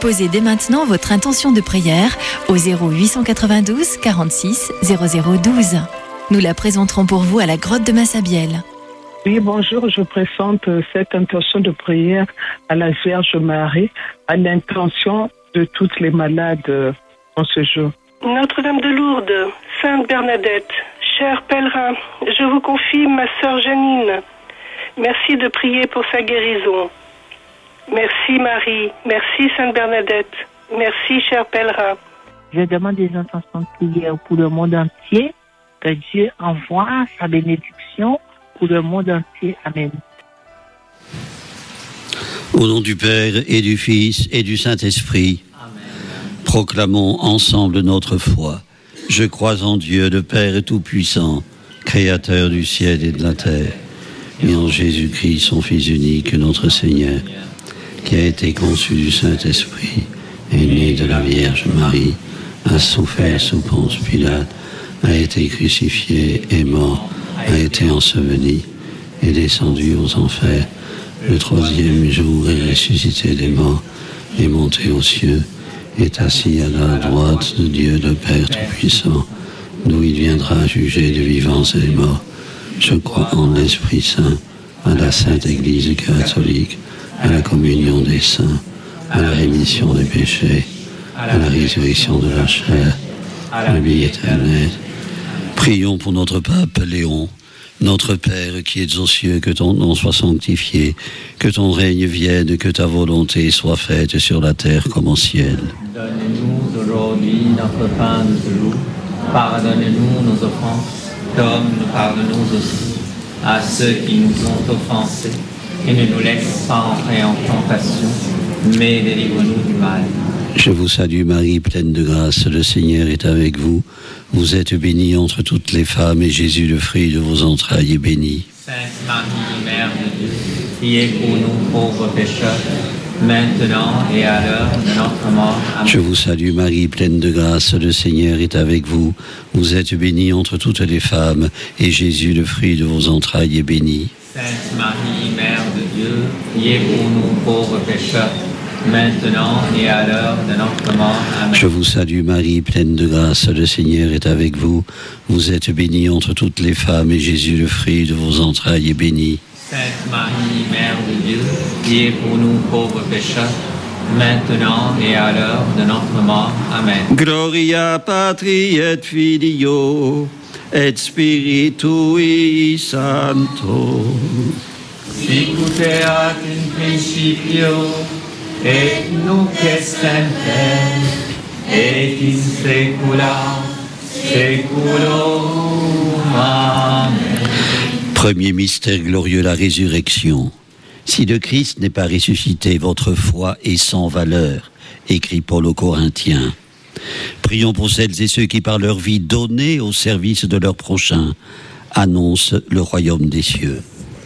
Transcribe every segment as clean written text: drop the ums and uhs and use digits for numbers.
Déposez dès maintenant votre intention de prière au 0892 46 0012. Nous la présenterons pour vous à la grotte de Massabielle. Oui, bonjour, je présente cette intention de prière à la Vierge Marie, à l'intention de toutes les malades en ce jour. Notre-Dame de Lourdes, Sainte Bernadette, chers pèlerins, je vous confie ma sœur Janine. Merci de prier pour sa guérison. Merci Marie, merci Sainte Bernadette, merci chers pèlerins. Je demande des intentions de prière pour le monde entier, que Dieu envoie sa bénédiction pour le monde entier. Amen. Au nom du Père et du Fils et du Saint-Esprit, amen. Proclamons ensemble notre foi. Je crois en Dieu, le Père Tout-Puissant, Créateur du ciel et de la terre, et en Jésus-Christ, son Fils unique, notre Seigneur, qui a été conçu du Saint-Esprit, est né de la Vierge Marie, a souffert sous Ponce Pilate, a été crucifié, est mort, a été enseveli, est descendu aux enfers. Le troisième jour est ressuscité des morts, est monté aux cieux, est assis à la droite de Dieu le Père Tout-Puissant, d'où il viendra juger les vivants et les morts. Je crois en l'Esprit Saint, à la Sainte Église catholique, à la communion des saints, à la rémission des péchés, à la résurrection de la chair, à la vie éternelle. Prions pour notre pape Léon. Notre Père qui es aux cieux, que ton nom soit sanctifié, que ton règne vienne, que ta volonté soit faite sur la terre comme au ciel. Donne-nous aujourd'hui notre pain de ce jour. Pardonne-nous nos offenses, comme nous pardonnons aussi à ceux qui nous ont offensés. Et ne nous laisse pas entrer en tentation, mais délivre-nous du mal. Je vous salue Marie, pleine de grâce, le Seigneur est avec vous. Vous êtes bénie entre toutes les femmes, et Jésus, le fruit de vos entrailles, est béni. Sainte Marie, Mère de Dieu, priez pour nous pauvres pécheurs, maintenant et à l'heure de notre mort. Amen. Je vous salue Marie, pleine de grâce, le Seigneur est avec vous. Vous êtes bénie entre toutes les femmes, et Jésus, le fruit de vos entrailles, est béni. Sainte Marie, Mère de Dieu, priez pour nous pauvres pécheurs, maintenant et à l'heure de notre mort. Amen. Je vous salue Marie, pleine de grâce, le Seigneur est avec vous. Vous êtes bénie entre toutes les femmes, et Jésus, le fruit de vos entrailles, est béni. Sainte Marie, Mère de Dieu, priez pour nous pauvres pécheurs, maintenant et à l'heure de notre mort. Amen. Gloria Patri et Filio et Spiritui Sancto. Sicut erat in principio, et nunc et semper, et in saecula saeculorum. Amen. Premier mystère glorieux, la résurrection. Si le Christ n'est pas ressuscité, votre foi est sans valeur, écrit Paul aux Corinthiens. Prions pour celles et ceux qui, par leur vie donnée au service de leur prochain, annoncent le royaume des cieux.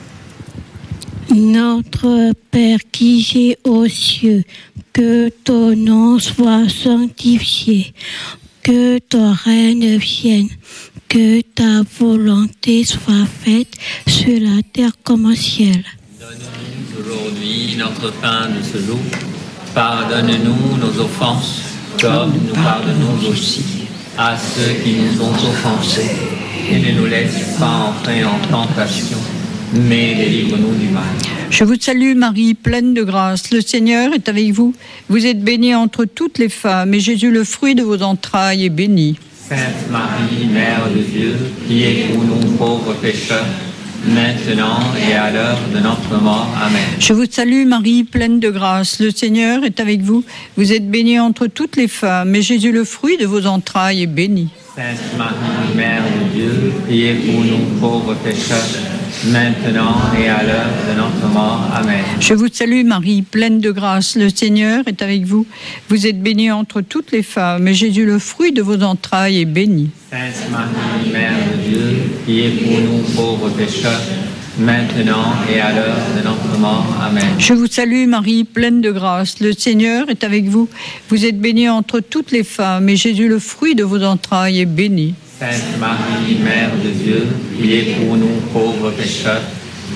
Notre Père qui es aux cieux, que ton nom soit sanctifié, que ton règne vienne, que ta volonté soit faite sur la terre comme au ciel. Donne-nous aujourd'hui notre pain de ce jour. Pardonne-nous nos offenses, comme nous pardonnons aussi à ceux qui nous ont offensés. Et ne nous laisse pas entrer en tentation, mais délivre-nous du mal. Je vous salue Marie, pleine de grâce, le Seigneur est avec vous. Vous êtes bénie entre toutes les femmes, et Jésus, le fruit de vos entrailles, est béni. Sainte Marie, Mère de Dieu, priez pour nous pauvres pécheurs, maintenant et à l'heure de notre mort. Amen. Je vous salue Marie, pleine de grâce, le Seigneur est avec vous. Vous êtes bénie entre toutes les femmes, et Jésus, le fruit de vos entrailles, est béni. Sainte Marie, Mère de Dieu, priez pour nous pauvres pécheurs, maintenant et à l'heure de notre mort. Amen. Je vous salue Marie, pleine de grâce, le Seigneur est avec vous. Vous êtes bénie entre toutes les femmes, et Jésus, le fruit de vos entrailles, est béni. Sainte Marie, Mère de Dieu, priez pour nous pauvres pécheurs, maintenant et à l'heure de notre mort. Amen. Je vous salue Marie, pleine de grâce, le Seigneur est avec vous. Vous êtes bénie entre toutes les femmes, et Jésus, le fruit de vos entrailles, est béni. Sainte Marie, Mère de Dieu, priez pour nous pauvres pécheurs,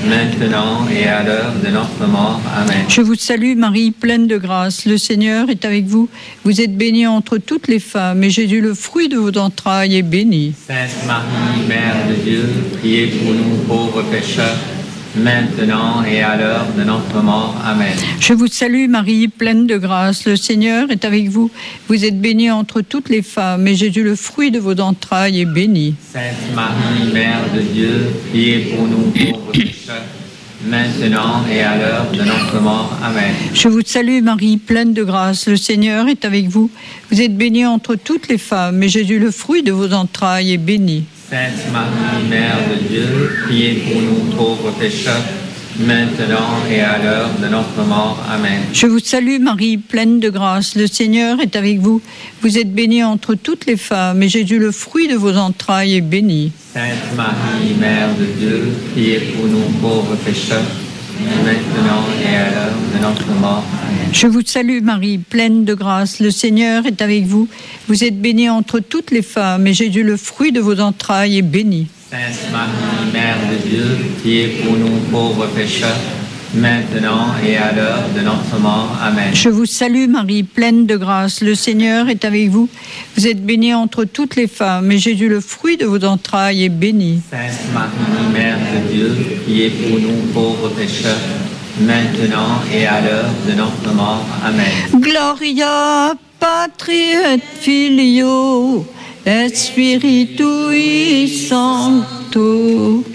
maintenant et à l'heure de notre mort. Amen. Je vous salue Marie, pleine de grâce, le Seigneur est avec vous. Vous êtes bénie entre toutes les femmes, et Jésus, le fruit de vos entrailles, est béni. Sainte Marie, Mère de Dieu, priez pour nous pauvres pécheurs, maintenant et à l'heure de notre mort. Amen. Je vous salue Marie, pleine de grâce, le Seigneur est avec vous. Vous êtes bénie entre toutes les femmes, et Jésus, le fruit de vos entrailles, est béni. Sainte Marie, Mère de Dieu, priez pour nous pauvres pécheurs, maintenant et à l'heure de notre mort. Amen. Je vous salue Marie, pleine de grâce, le Seigneur est avec vous. Vous êtes bénie entre toutes les femmes, et Jésus, le fruit de vos entrailles, est béni. Sainte Marie, Mère de Dieu, priez pour nous pauvres pécheurs, maintenant et à l'heure de notre mort. Amen. Je vous salue Marie, pleine de grâce, le Seigneur est avec vous. Vous êtes bénie entre toutes les femmes, et Jésus, le fruit de vos entrailles, est béni. Sainte Marie, Mère de Dieu, priez pour nous pauvres pécheurs, maintenant et à l'heure de notre mort. Amen. Je vous salue Marie, pleine de grâce, le Seigneur est avec vous. Vous êtes bénie entre toutes les femmes, et Jésus, le fruit de vos entrailles, est béni. Sainte Marie, Mère de Dieu, priez pour nous pauvres pécheurs, maintenant et à l'heure de notre mort. Amen. Je vous salue Marie, pleine de grâce, le Seigneur est avec vous. Vous êtes bénie entre toutes les femmes, et Jésus, le fruit de vos entrailles, est béni. Sainte Marie, Mère de Dieu, priez pour nous pauvres pécheurs, maintenant et à l'heure de notre mort. Amen. Gloria Patri et Filio et Spiritui Sancto.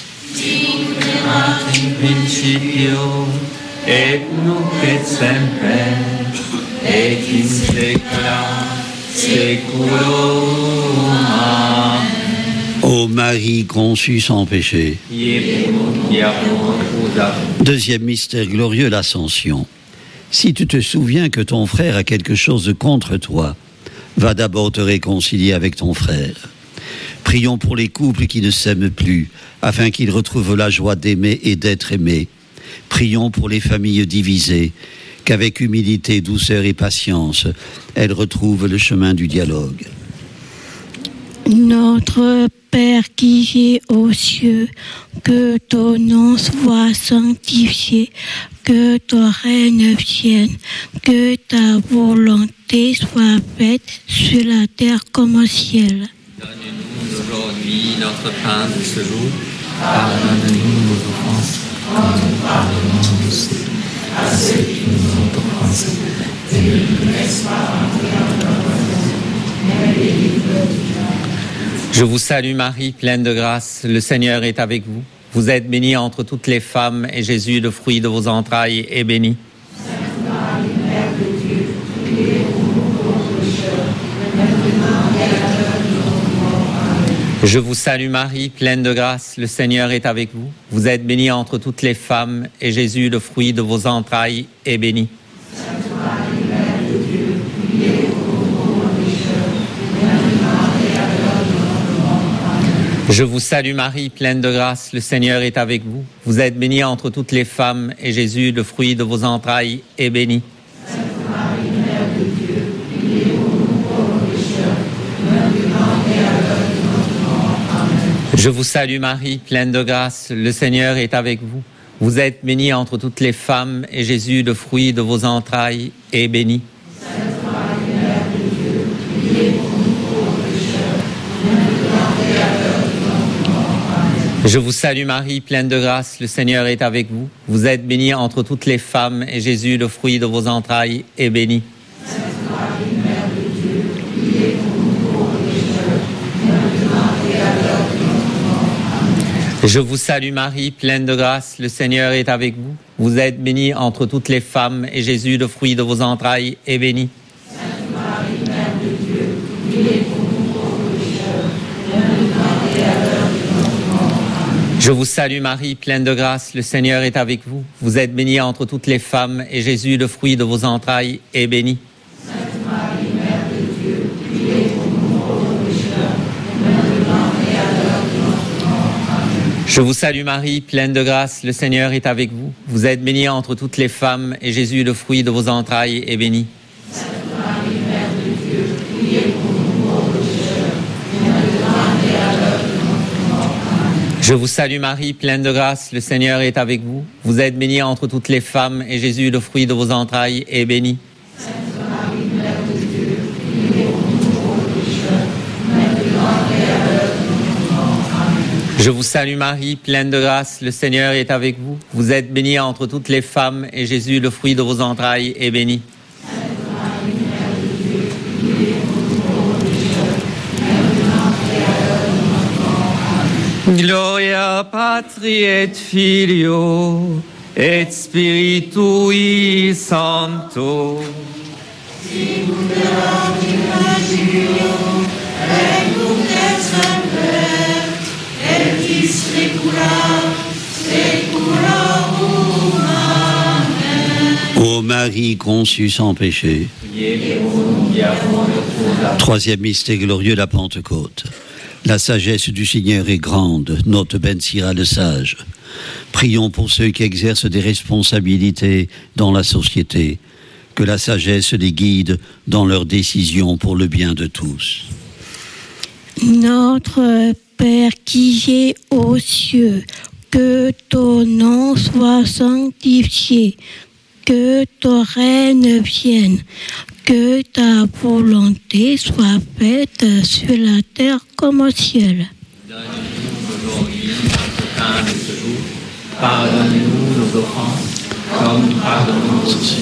Principio et nunc et semper et in saecula saeculorum. Amen. Ô Marie conçue sans péché. Priez pour nous qui avons recours. Deuxième mystère glorieux, l'Ascension. Si tu te souviens que ton frère a quelque chose contre toi, va d'abord te réconcilier avec ton frère. Prions pour les couples qui ne s'aiment plus, afin qu'ils retrouvent la joie d'aimer et d'être aimés. Prions pour les familles divisées, qu'avec humilité, douceur et patience, elles retrouvent le chemin du dialogue. Notre Père qui es aux cieux, que ton nom soit sanctifié, que ton règne vienne, que ta volonté soit faite sur la terre comme au ciel. Donne-nous aujourd'hui notre pain de ce jour. Pardonne-nous nos offenses, comme nous pardonnons aussi à ceux qui nous ont offensés. Et ne nous laisse pas entrer en tentation, mais délivre-nous du mal. Je vous salue Marie, pleine de grâce, le Seigneur est avec vous. Vous êtes bénie entre toutes les femmes, et Jésus, le fruit de vos entrailles, est béni. Sainte Marie, Mère de Dieu, priez pour nous pauvres pécheurs, maintenant et à l'heure de notre mort. Amen. Je vous salue Marie, pleine de grâce, le Seigneur est avec vous. Vous êtes bénie entre toutes les femmes, et Jésus, le fruit de vos entrailles, est béni. Sainte Marie, Mère de Dieu, priez pour nous pauvres pécheurs, maintenant et à l'heure de notre mort. Amen. Je vous salue Marie, pleine de grâce, le Seigneur est avec vous. Vous êtes bénie entre toutes les femmes, et Jésus, le fruit de vos entrailles, est béni. Sainte Marie, Mère de Dieu, priez pour nous pauvres pécheurs, maintenant et à l'heure de notre mort. Amen. Je vous salue Marie, pleine de grâce, le Seigneur est avec vous. Vous êtes bénie entre toutes les femmes, et Jésus, le fruit de vos entrailles, est béni. Sainte Marie, Mère de Dieu, priez pour nous pauvres pécheurs, maintenant et à l'heure de notre mort. Amen. Je vous salue Marie, pleine de grâce, le Seigneur est avec vous. Vous êtes bénie entre toutes les femmes, et Jésus, le fruit de vos entrailles, est béni. Sainte Marie, Mère de Dieu, priez pour nous pauvres pécheurs, maintenant et à l'heure de notre mort. Amen. Je vous salue Marie, pleine de grâce, le Seigneur est avec vous. Vous êtes bénie entre toutes les femmes, et Jésus, le fruit de vos entrailles, est béni. Sainte Marie, Mère de Dieu, priez pour nous pauvres pécheurs, maintenant et à l'heure de notre mort. Amen. Je vous salue Marie, pleine de grâce, le Seigneur est avec vous. Vous êtes bénie entre toutes les femmes, et Jésus, le fruit de vos entrailles, est béni. Sainte Marie, Mère de Dieu, priez pour nous pauvres pécheurs, maintenant et à l'heure de notre mort. Amen. Je vous salue Marie, pleine de grâce, le Seigneur est avec vous. Vous êtes bénie entre toutes les femmes, et Jésus, le fruit de vos entrailles, est béni. Sainte Marie, Mère de Dieu, priez pour nous pauvres pécheurs, maintenant et à l'heure de notre mort. Amen. Je vous salue Marie, pleine de grâce, le Seigneur est avec vous. Vous êtes bénie entre toutes les femmes, et Jésus, le fruit de vos entrailles, est béni. Sainte Marie, Mère de Dieu, priez pour nous pauvres pécheurs, maintenant et à l'heure de notre mort. Amen. Je vous salue Marie, pleine de grâce, le Seigneur est avec vous. Vous êtes bénie entre toutes les femmes, et Jésus, le fruit de vos entrailles, est béni. Sainte Marie, Mère de Dieu, priez pour nous pauvres pécheurs, maintenant et à l'heure de notre mort. Amen. Gloria Patri et Filio et Spiritui Sancto. Sicut erat in principio, et nunc et semper, et in saecula saeculorum. Amen. Ô Marie conçue sans péché. Priez pour nous qui avons le fruit de la Troisième mystère glorieux, la Pentecôte. La sagesse du Seigneur est grande, note Ben Sira le sage. Prions pour ceux qui exercent des responsabilités dans la société, que la sagesse les guide dans leurs décisions pour le bien de tous. Notre Père qui es aux cieux, que ton nom soit sanctifié, que ton règne vienne, que ta volonté soit faite sur la terre comme au ciel. Donne-nous aujourd'hui notre pain de ce jour. Pardonne-nous nos offenses, comme nous pardonnons aussi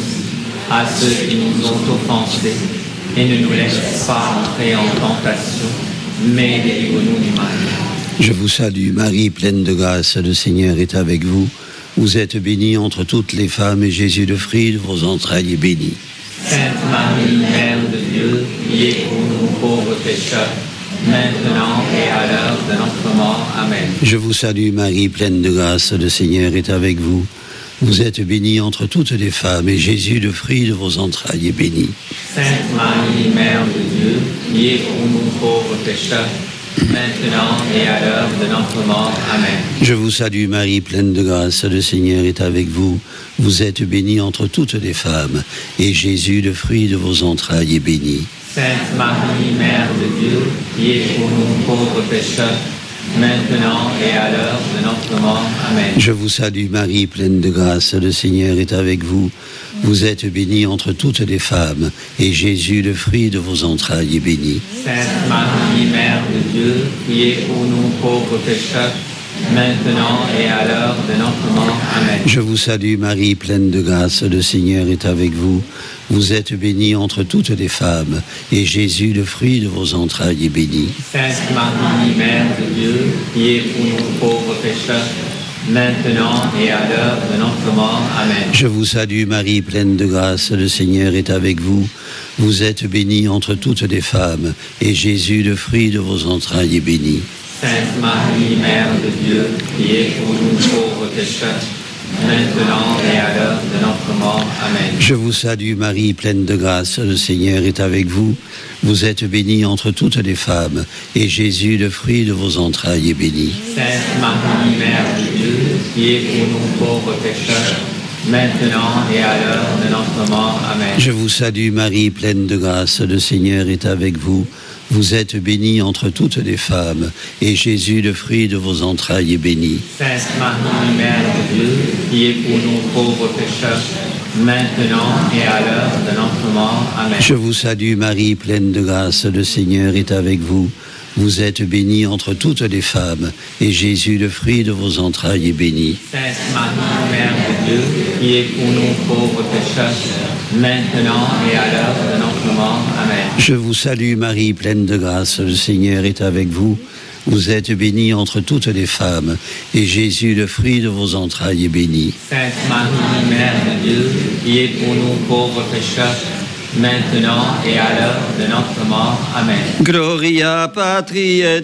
à ceux qui nous ont offensés. Et ne nous laisse pas entrer en tentation, mais délivre-nous du mal. Je vous salue Marie, pleine de grâce, le Seigneur est avec vous. Vous êtes bénie entre toutes les femmes, et Jésus, le fruit de vos entrailles, est béni. Sainte Marie, Mère de Dieu, priez pour nous pauvres pécheurs, maintenant et à l'heure de notre mort. Amen. Je vous salue Marie, pleine de grâce, le Seigneur est avec vous. Vous êtes bénie entre toutes les femmes, et Jésus, le fruit de vos entrailles, est béni. Sainte Marie, Mère de Dieu, priez pour nous pauvres pécheurs, maintenant et à l'heure de notre mort. Amen. Je vous salue Marie, pleine de grâce, le Seigneur est avec vous. Vous êtes bénie entre toutes les femmes, et Jésus, le fruit de vos entrailles, est béni. Sainte Marie, Mère de Dieu, priez pour nous pauvres pécheurs, maintenant et à l'heure de notre mort. Amen. Je vous salue Marie, pleine de grâce, le Seigneur est avec vous. Vous êtes bénie entre toutes les femmes, et Jésus, le fruit de vos entrailles, est béni. Sainte Marie, Mère de Dieu, priez pour nous pauvres pécheurs, maintenant et à l'heure de notre mort. Amen. Je vous salue Marie, pleine de grâce, le Seigneur est avec vous. Vous êtes bénie entre toutes les femmes, et Jésus, le fruit de vos entrailles, est béni. Sainte Marie, Mère de Dieu, priez pour nous pauvres pécheurs, maintenant et à l'heure de notre mort. Amen. Je vous salue Marie, pleine de grâce, le Seigneur est avec vous. Vous êtes bénie entre toutes les femmes, et Jésus, le fruit de vos entrailles, est béni. Sainte Marie, Mère de Dieu, priez pour nous pauvres pécheurs, maintenant et à l'heure de notre mort. Amen. Je vous salue Marie, pleine de grâce, le Seigneur est avec vous. Vous êtes bénie entre toutes les femmes, et Jésus, le fruit de vos entrailles, est béni. Sainte Marie, Mère de Dieu, priez pour nous pauvres pécheurs, maintenant et à l'heure de notre mort. Amen. Je vous salue Marie, pleine de grâce, le Seigneur est avec vous. Vous êtes bénie entre toutes les femmes, et Jésus, le fruit de vos entrailles, est béni. Sainte Marie, Mère de Dieu, priez pour nous pauvres pécheurs, maintenant et à l'heure de notre mort. Amen. Je vous salue Marie, pleine de grâce, le Seigneur est avec vous. Vous êtes bénie entre toutes les femmes, et Jésus, le fruit de vos entrailles, est béni. Sainte Marie, Mère de Dieu, priez pour nous pauvres pécheurs, maintenant et à l'heure de notre mort. Amen. Je vous salue Marie, pleine de grâce, le Seigneur est avec vous. Vous êtes bénie entre toutes les femmes, et Jésus, le fruit de vos entrailles, est béni. Sainte Marie, Mère de Dieu, priez pour nous pauvres pécheurs, maintenant et à l'heure de notre mort. Amen. Gloria Patri et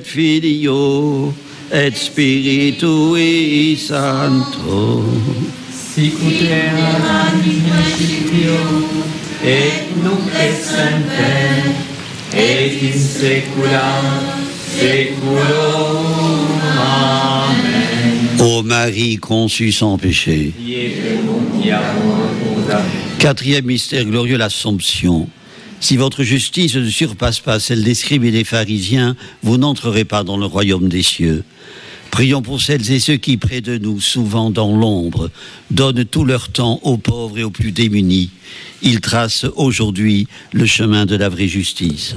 Filio et Spiritui Sancto. Sicut erat in principio, et nunc et semper, et in saecula saeculorum. Amen. Ô Marie conçue sans péché. Priez pour nous qui avons recours à vous. Quatrième mystère glorieux, l'Assomption. Si votre justice ne surpasse pas celle des scribes et des pharisiens, vous n'entrerez pas dans le royaume des cieux. Prions pour celles et ceux qui, près de nous, souvent dans l'ombre, donnent tout leur temps aux pauvres et aux plus démunis. Ils tracent aujourd'hui le chemin de la vraie justice.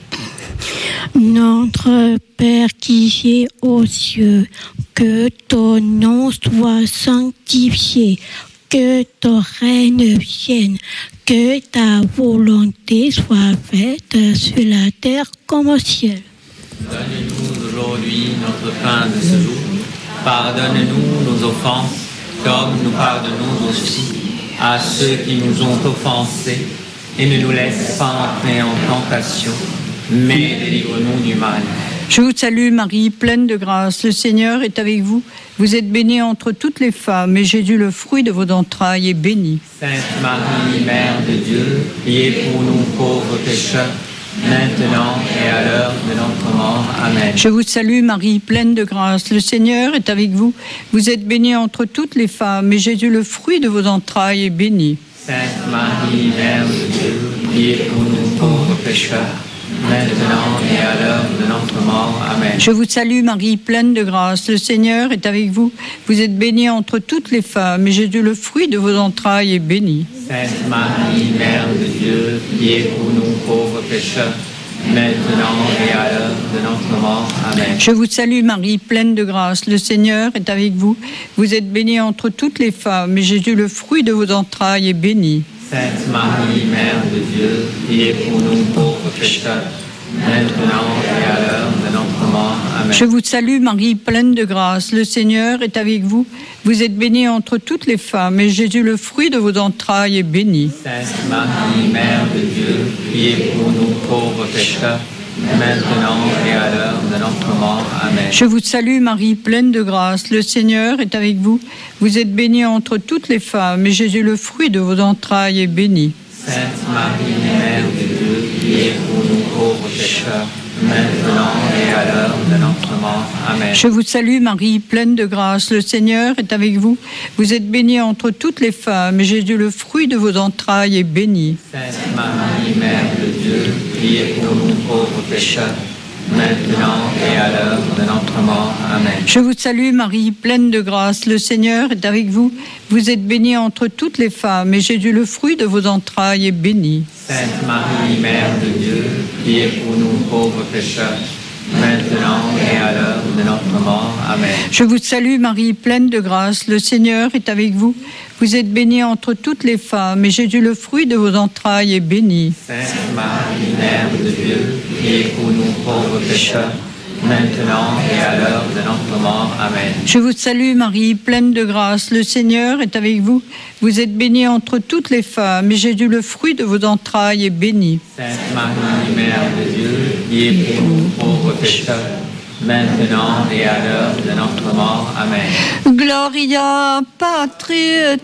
Notre Père qui es aux cieux, que ton nom soit sanctifié, que ton règne vienne, que ta volonté soit faite sur la terre comme au ciel. Donne-nous aujourd'hui notre pain de ce jour. Pardonne-nous nos offenses, comme nous pardonnons aussi à ceux qui nous ont offensés. Et ne nous laisse pas entrer en tentation, mais délivre-nous du mal. Je vous salue Marie, pleine de grâce, le Seigneur est avec vous. Vous êtes bénie entre toutes les femmes, et Jésus, le fruit de vos entrailles, est béni. Sainte Marie, Mère de Dieu, priez pour nous pauvres pécheurs, maintenant et à l'heure de notre mort. Amen. Je vous salue Marie, pleine de grâce, le Seigneur est avec vous. Vous êtes bénie entre toutes les femmes, et Jésus, le fruit de vos entrailles, est béni. Sainte Marie, Mère de Dieu, priez pour nous pauvres pécheurs, maintenant et à l'heure de notre mort. Amen. Je vous salue Marie, pleine de grâce, le Seigneur est avec vous. Vous êtes bénie entre toutes les femmes, et Jésus, le fruit de vos entrailles, est béni. Sainte Marie, Mère de Dieu, priez pour nous pauvres pécheurs, maintenant et à l'heure de notre mort. Amen. Je vous salue Marie, pleine de grâce, le Seigneur est avec vous. Vous êtes bénie entre toutes les femmes, et Jésus, le fruit de vos entrailles, est béni. Sainte Marie, Mère de Dieu, priez pour nous pauvres pécheurs, maintenant et à l'heure de notre mort. Amen. Je vous salue Marie, pleine de grâce, le Seigneur est avec vous. Vous êtes bénie entre toutes les femmes, et Jésus, le fruit de vos entrailles, est béni. Sainte Marie, Mère de Dieu, priez pour nous pauvres pécheurs, maintenant et à l'heure de notre mort. Amen. Je vous salue Marie, pleine de grâce, le Seigneur est avec vous. Vous êtes bénie entre toutes les femmes, et Jésus, le fruit de vos entrailles, est béni. Sainte Marie, Mère de Dieu, priez pour nous pauvres pécheurs, maintenant et à l'heure de notre mort. Amen. Je vous salue Marie, pleine de grâce, le Seigneur est avec vous. Vous êtes bénie entre toutes les femmes, et Jésus, le fruit de vos entrailles, est béni. Sainte Marie, Mère de Dieu, priez pour nous pauvres pécheurs, maintenant et à l'heure de notre mort. Amen. Je vous salue Marie, pleine de grâce, le Seigneur est avec vous. Vous êtes bénie entre toutes les femmes, et Jésus, le fruit de vos entrailles, est béni. Sainte Marie, Mère de Dieu, priez pour nous pauvres pécheurs, maintenant et à l'heure de notre mort. Amen. Je vous salue Marie, pleine de grâce, le Seigneur est avec vous. Vous êtes bénie entre toutes les femmes, et Jésus, le fruit de vos entrailles, est béni. Sainte Marie, Mère de Dieu, priez pour nous pauvres pécheurs, maintenant et à l'heure de notre mort. Amen. Je vous salue Marie, pleine de grâce, le Seigneur est avec vous. Vous êtes bénie entre toutes les femmes, et Jésus, le fruit de vos entrailles, est béni. Sainte Marie, Mère de Dieu, priez pour nous pauvres pécheurs, maintenant et à l'heure de notre mort. Amen. Gloria Patri et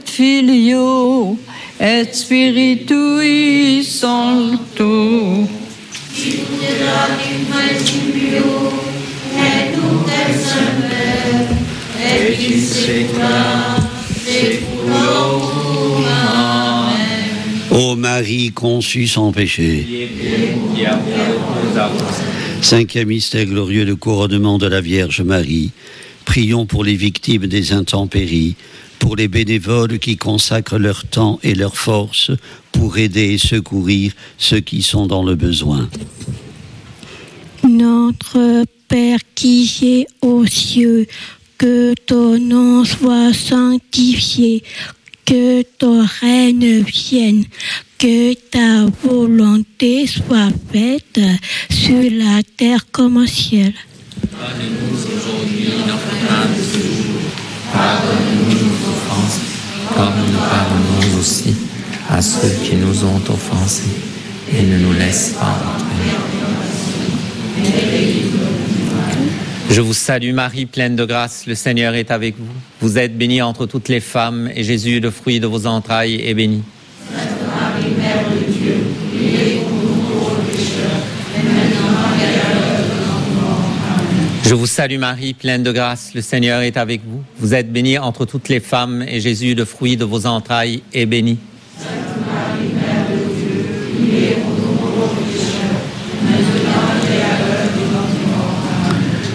Filio et Spiritui Sancto. Ô Marie conçue sans péché. Cinquième mystère glorieux, le couronnement de la Vierge Marie. Prions pour les victimes des intempéries, pour les bénévoles qui consacrent leur temps et leur force pour aider et secourir ceux qui sont dans le besoin. Notre Père qui es aux cieux, que ton nom soit sanctifié, que ton règne vienne, que ta volonté soit faite sur la terre comme au ciel. Donne-nous aujourd'hui notre pain de ce jour. Pardonne-nous nos offenses, comme nous pardonnons aussi à ceux qui nous ont offensés. Et ne nous laisse pas entrer. Je vous salue Marie, pleine de grâce, le Seigneur est avec vous. Vous êtes bénie entre toutes les femmes, et Jésus, le fruit de vos entrailles, est béni. Sainte Marie, Mère de Dieu, priez pour nous pauvres pécheurs, maintenant et à l'heure de notre mort. Amen. Je vous salue Marie, pleine de grâce, le Seigneur est avec vous. Vous êtes bénie entre toutes les femmes, et Jésus, le fruit de vos entrailles, est béni. Sainte Marie, Mère de Dieu, priez pour nous pauvres pécheurs, maintenant et à l'heure de notre mort. Amen.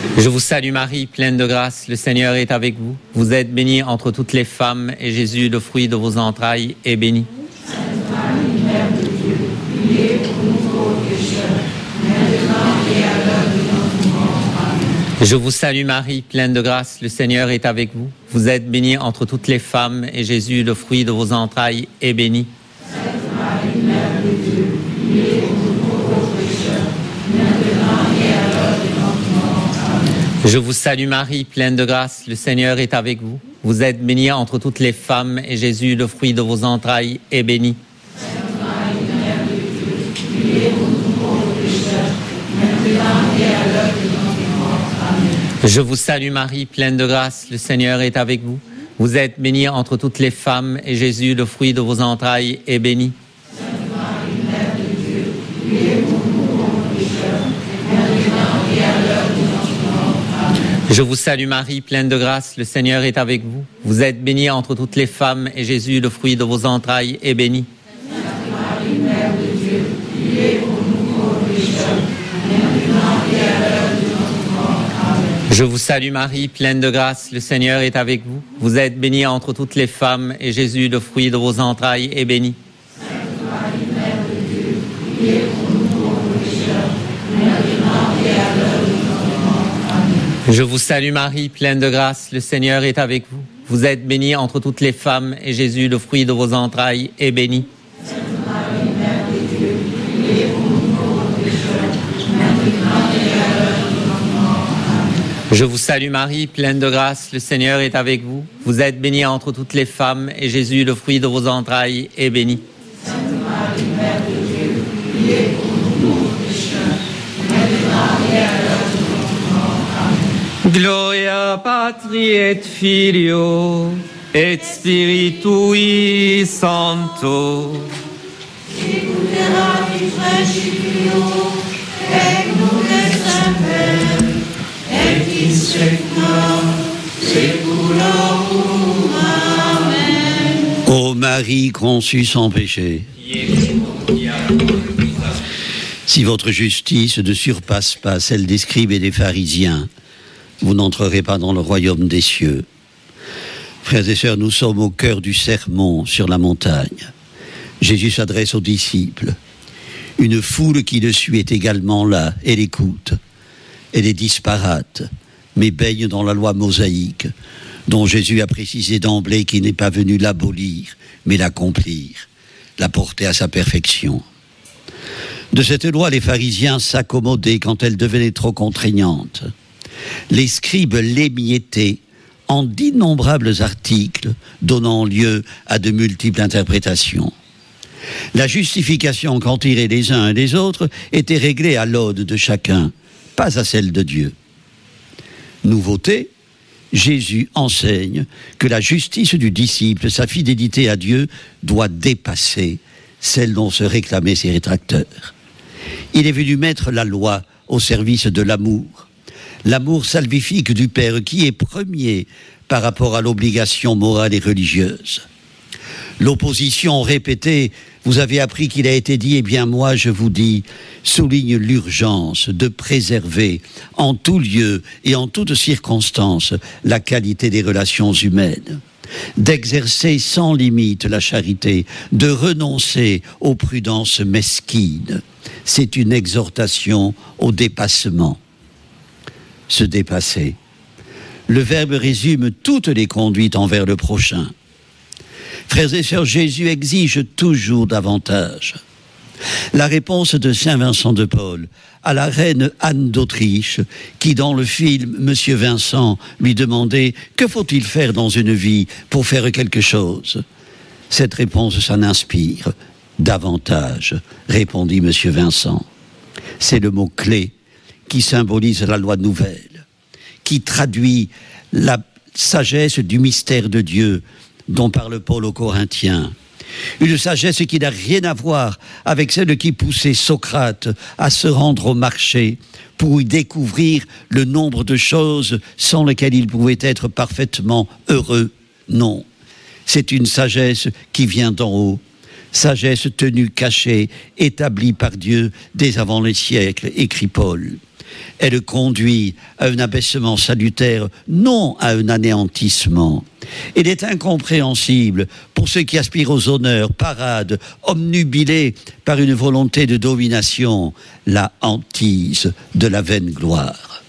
Je vous salue Marie, pleine de grâce, le Seigneur est avec vous. Vous êtes bénie entre toutes les femmes, et Jésus, le fruit de vos entrailles, est béni. Sainte Marie, Mère de Dieu, priez pour nous pauvres pécheurs, maintenant et à l'heure de notre mort. Amen. Je vous salue Marie, pleine de grâce, le Seigneur est avec vous. Vous êtes bénie entre toutes les femmes, et Jésus, le fruit de vos entrailles, est béni. Sainte Marie, Mère de Dieu, priez pour nous pauvres pécheurs, maintenant et à l'heure de notre mort. Amen. Je vous salue Marie, pleine de grâce, le Seigneur est avec vous. Vous êtes bénie entre toutes les femmes, et Jésus, le fruit de vos entrailles, est béni. Sainte Marie, Mère de Dieu, priez pour nous pauvres pécheurs, maintenant et à l'heure de notre mort. Amen. Je vous salue Marie, pleine de grâce, le Seigneur est avec vous. Vous êtes bénie entre toutes les femmes, et Jésus, le fruit de vos entrailles, est béni. Sainte Marie, Mère de Dieu, priez pour nous pauvres pécheurs, maintenant et à l'heure de notre mort. Amen. Je vous salue Marie, pleine de grâce, le Seigneur est avec vous. Vous êtes bénie entre toutes les femmes, et Jésus, le fruit de vos entrailles, est béni. Sainte Marie, Mère de Dieu, priez pour nous pauvres pécheurs, maintenant et à l'heure de notre mort. Amen. Je vous salue Marie, pleine de grâce, le Seigneur est avec vous. Vous êtes bénie entre toutes les femmes, et Jésus, le fruit de vos entrailles, est béni. Sainte Marie, Mère de Dieu, priez pour nous pauvres pécheurs, maintenant et à l'heure de notre mort. Amen. Je vous salue Marie, pleine de grâce, le Seigneur est avec vous. Vous êtes bénie entre toutes les femmes, et Jésus, le fruit de vos entrailles, est béni. Sainte Marie, Mère de Dieu, priez pour nous pauvres pécheurs, maintenant et à l'heure de notre mort. Amen. Je vous salue Marie, pleine de grâce, le Seigneur est avec vous. Vous êtes bénie entre toutes les femmes, et Jésus, le fruit de vos entrailles, est béni. Sainte Marie, Mère de Dieu, priez pour nous pauvres pécheurs, maintenant et à l'heure de notre mort. Amen. Gloria Patri et Filio et Spiritui Sancto. Sicut in principio, et nunc et semper, et in saecula saeculorum. Amen. Ô Marie conçue sans péché, si votre justice ne surpasse pas celle des scribes et des pharisiens, vous n'entrerez pas dans le royaume des cieux. Frères et sœurs, nous sommes au cœur du sermon sur la montagne. Jésus s'adresse aux disciples. Une foule qui le suit est également là et l'écoute. Elle est disparate, mais baigne dans la loi mosaïque, dont Jésus a précisé d'emblée qu'il n'est pas venu l'abolir, mais l'accomplir, la porter à sa perfection. De cette loi, les pharisiens s'accommodaient quand elle devenait trop contraignante. Les scribes l'émiettaient en d'innombrables articles, donnant lieu à de multiples interprétations. La justification qu'en tiraient les uns et les autres était réglée à l'ode de chacun, pas à celle de Dieu. Nouveauté, Jésus enseigne que la justice du disciple, sa fidélité à Dieu, doit dépasser celle dont se réclamaient ses rétracteurs. Il est venu mettre la loi au service de l'amour. L'amour salvifique du Père qui est premier par rapport à l'obligation morale et religieuse. L'opposition répétée, vous avez appris qu'il a été dit, eh bien moi je vous dis, souligne l'urgence de préserver en tout lieu et en toutes circonstances la qualité des relations humaines, d'exercer sans limite la charité, de renoncer aux prudences mesquines. C'est une exhortation au dépassement. Se dépasser. Le verbe résume toutes les conduites envers le prochain. Frères et sœurs, Jésus exige toujours davantage. La réponse de Saint Vincent de Paul à la reine Anne d'Autriche, qui dans le film Monsieur Vincent lui demandait « Que faut-il faire dans une vie pour faire quelque chose ?» Cette réponse, ça n'inspire. Davantage, répondit Monsieur Vincent. C'est le mot clé qui symbolise la loi nouvelle, qui traduit la sagesse du mystère de Dieu dont parle Paul aux Corinthiens. Une sagesse qui n'a rien à voir avec celle qui poussait Socrate à se rendre au marché pour y découvrir le nombre de choses sans lesquelles il pouvait être parfaitement heureux. Non, c'est une sagesse qui vient d'en haut. Sagesse tenue cachée, établie par Dieu dès avant les siècles, écrit Paul. Elle conduit à un abaissement salutaire, non à un anéantissement. Elle est incompréhensible pour ceux qui aspirent aux honneurs, parades, obnubilés par une volonté de domination, la hantise de la vaine gloire.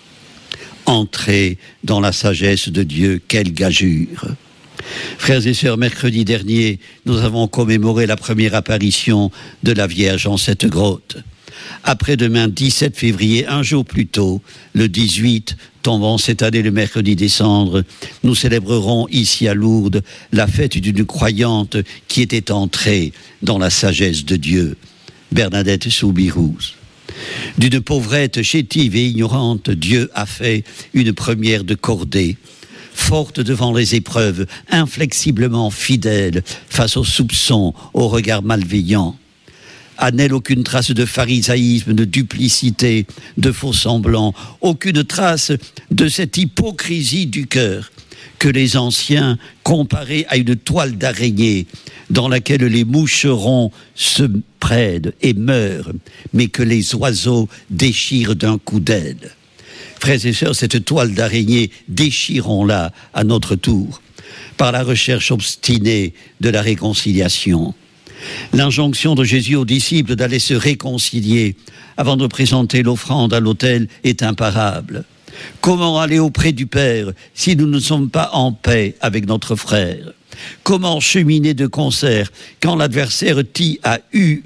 Entrez dans la sagesse de Dieu, quelle gageure! Frères et sœurs, mercredi dernier, nous avons commémoré la première apparition de la Vierge en cette grotte. Après-demain, 17 février, un jour plus tôt, le 18, tombant cette année le mercredi des Cendres, nous célébrerons ici à Lourdes la fête d'une croyante qui était entrée dans la sagesse de Dieu, Bernadette Soubirous. D'une pauvrette chétive et ignorante, Dieu a fait une première de cordée. Forte devant les épreuves, inflexiblement fidèle face aux soupçons, aux regards malveillants. À n'elle aucune trace de pharisaïsme, de duplicité, de faux semblants, aucune trace de cette hypocrisie du cœur que les anciens comparaient à une toile d'araignée dans laquelle les moucherons se prennent et meurent, mais que les oiseaux déchirent d'un coup d'aile. Frères et sœurs, cette toile d'araignée, déchirons-la à notre tour, par la recherche obstinée de la réconciliation. L'injonction de Jésus aux disciples d'aller se réconcilier avant de présenter l'offrande à l'autel est imparable. Comment aller auprès du Père si nous ne sommes pas en paix avec notre frère? Comment cheminer de concert quand l'adversaire tire à U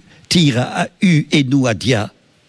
et nous à Dia?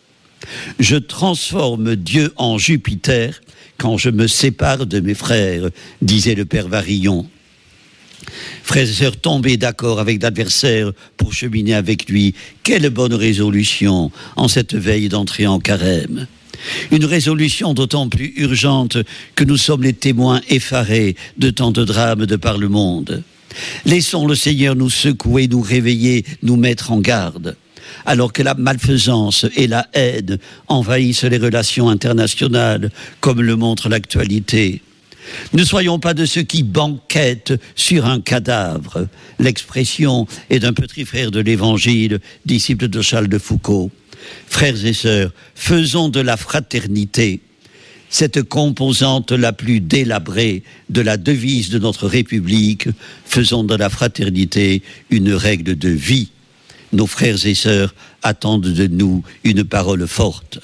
Je transforme Dieu en Jupiter quand je me sépare de mes frères, disait le Père Varillon. Frères et sœurs, tombez d'accord avec l'adversaire pour cheminer avec lui. Quelle bonne résolution en cette veille d'entrée en carême. Une résolution d'autant plus urgente que nous sommes les témoins effarés de tant de drames de par le monde. Laissons le Seigneur nous secouer, nous réveiller, nous mettre en garde. Alors que la malfaisance et la haine envahissent les relations internationales, comme le montre l'actualité. Ne soyons pas de ceux qui banquettent sur un cadavre. L'expression est d'un petit frère de l'Évangile, disciple de Charles de Foucault. Frères et sœurs, faisons de la fraternité cette composante la plus délabrée de la devise de notre République. Faisons de la fraternité une règle de vie. Nos frères et sœurs attendent de nous une parole forte.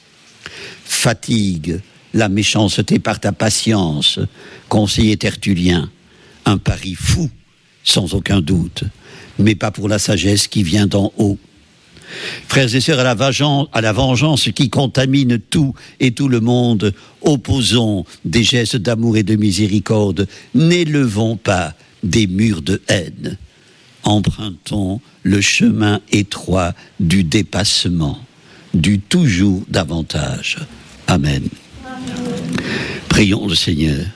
Fatigue la méchanceté par ta patience, conseiller Tertullien. Un pari fou, sans aucun doute, mais pas pour la sagesse qui vient d'en haut. Frères et sœurs, à la vengeance qui contamine tout et tout le monde, opposons des gestes d'amour et de miséricorde, n'élevons pas des murs de haine. Empruntons le chemin étroit du dépassement, du toujours davantage. Amen. Prions le Seigneur.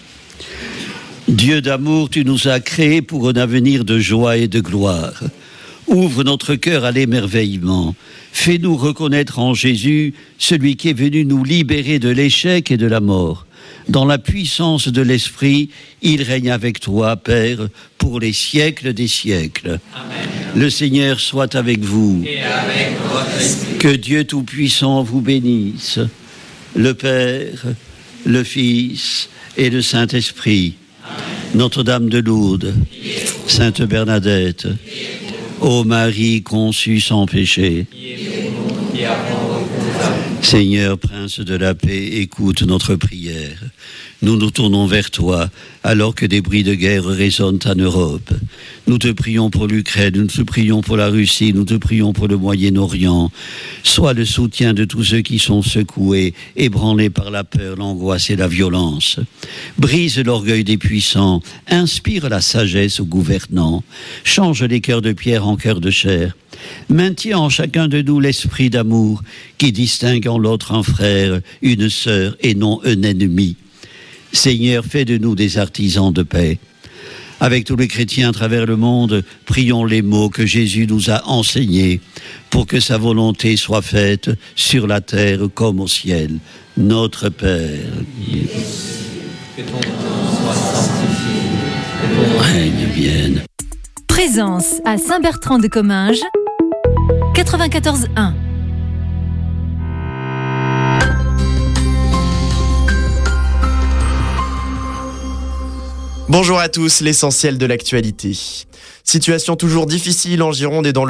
Dieu d'amour, tu nous as créés pour un avenir de joie et de gloire. Ouvre notre cœur à l'émerveillement. Fais-nous reconnaître en Jésus celui qui est venu nous libérer de l'échec et de la mort. Dans la puissance de l'Esprit, il règne avec toi, Père, pour les siècles des siècles. Amen. Le Seigneur soit avec vous. Et avec votre esprit. Que Dieu Tout-Puissant vous bénisse, le Père, le Fils et le Saint-Esprit. Amen. Notre-Dame de Lourdes, Sainte Bernadette, ô Marie conçue sans péché, Seigneur, Prince de la paix, écoute notre prière. Nous nous tournons vers toi, alors que des bruits de guerre résonnent en Europe. Nous te prions pour l'Ukraine, nous te prions pour la Russie, nous te prions pour le Moyen-Orient. Sois le soutien de tous ceux qui sont secoués, ébranlés par la peur, l'angoisse et la violence. Brise l'orgueil des puissants, inspire la sagesse aux gouvernants, change les cœurs de pierre en cœurs de chair. Maintiens en chacun de nous l'esprit d'amour qui distingue en l'autre un frère, une sœur et non un ennemi. Seigneur, fais de nous des artisans de paix. Avec tous les chrétiens à travers le monde, prions les mots que Jésus nous a enseignés pour que sa volonté soit faite sur la terre comme au ciel. Notre Père, que ton nom soit sanctifié, que ton règne vienne. Présence à Saint-Bertrand de Comminges, 94.1. Bonjour à tous, l'essentiel de l'actualité. Situation toujours difficile en Gironde et dans le